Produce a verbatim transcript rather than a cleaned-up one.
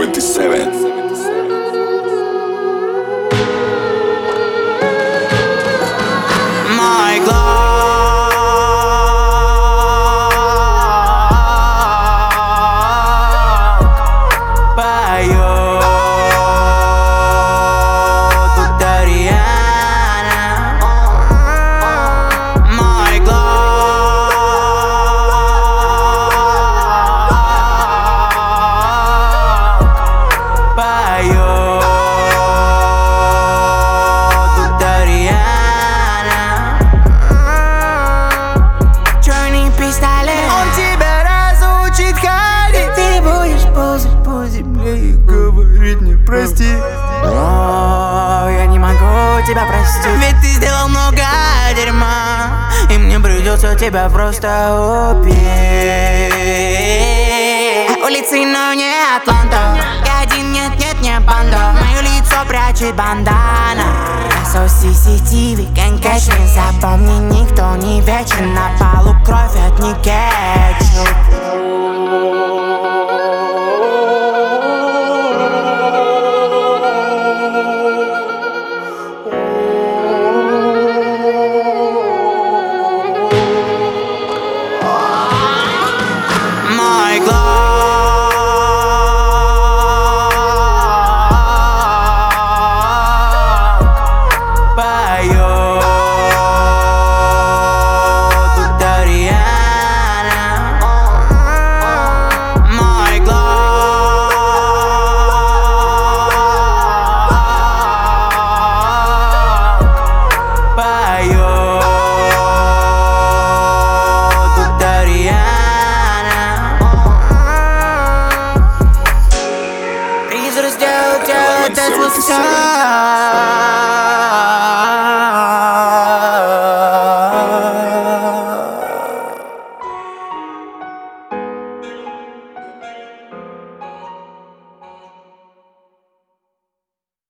семьдесят семь. Мой глаз поет, будто Риhanna. Мой глаз поет, будто Риhanna. Черный пистолет, он тебя разучит ходить. Ты будешь ползать по земле и говорить мне прости. О, я не могу тебя простить, ведь ты сделал много дерьма, и мне придется тебя просто убить. Улицы, но не Атланта. Я один, нет, нет, не банда. Мое лицо прячет бандана. Я си си ти ви, can't catch me. Запомни, никто не вечен. На полу кровь от не кетчуп. Мой глаз поет, будто Риhanna. Мой глаз поет, будто Риhanna. Призрак сделал тебя, это свой